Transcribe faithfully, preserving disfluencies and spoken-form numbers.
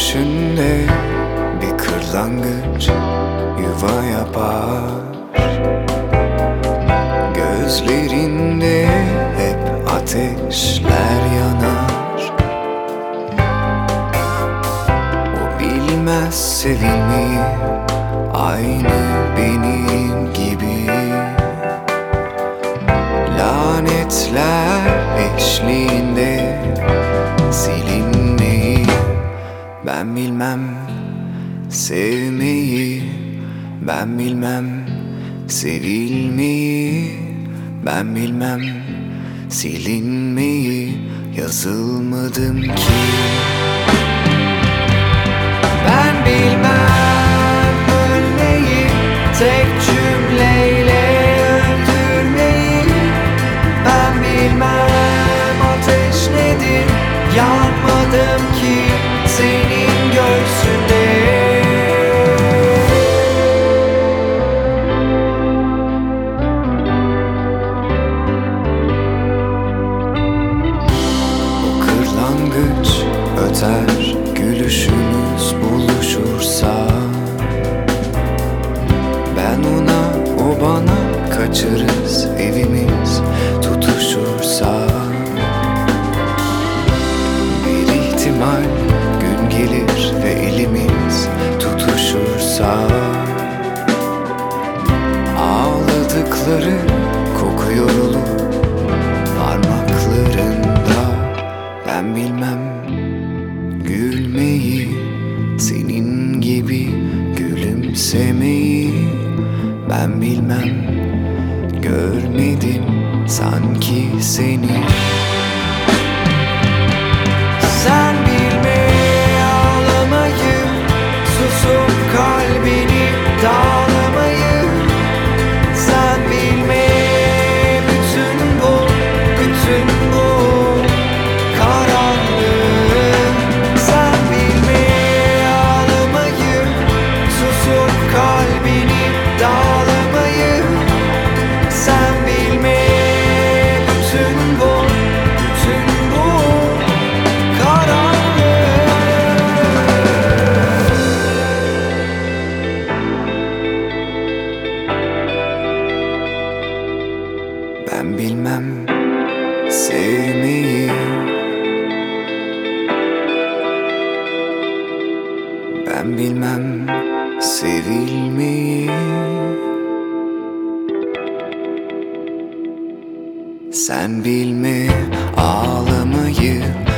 gülüşünde bir kırlangıç yuva yapar. Gözlerinde hep ateşler yanar. O bilmez sevilmeyi, aynı benim gibi. Lanetler eşliğinde silinmeyi ben bilmem, sevmeyi ben bilmem, sevilmeyi ben bilmem, silinmeyi yazılmadım ki. Ben bilmem ölmeyi, tek cümleyle öldürmeyi. Ben bilmem ateş nedir, yanmadım ki senin göğsünde. O kırlangıç öter, gülüşümüz buluşursa. Ben ona, o bana, kaçarız evimiz tutuşursa. Bir ihtimal gün gelir ve elimiz tutuşursa. Ağladıkları kokuyor olur parmaklarında. Ben bilmem gülmeyi, senin gibi gülümsemeyi. Ben bilmem, görmedim sanki seni. Sen bilme ağlamayı, susup kalbini dağlamayı. Sen bilme bütün bu, bütün bu karanlığı. Sen bilme ağlamayı, susup kalbini dağlamayı. Sen bilme bütün bu, bütün bu karanlığı. Ben bilmem sevmeyi, ben bilmem sevilmeyi. Sen bilme ağlamayı,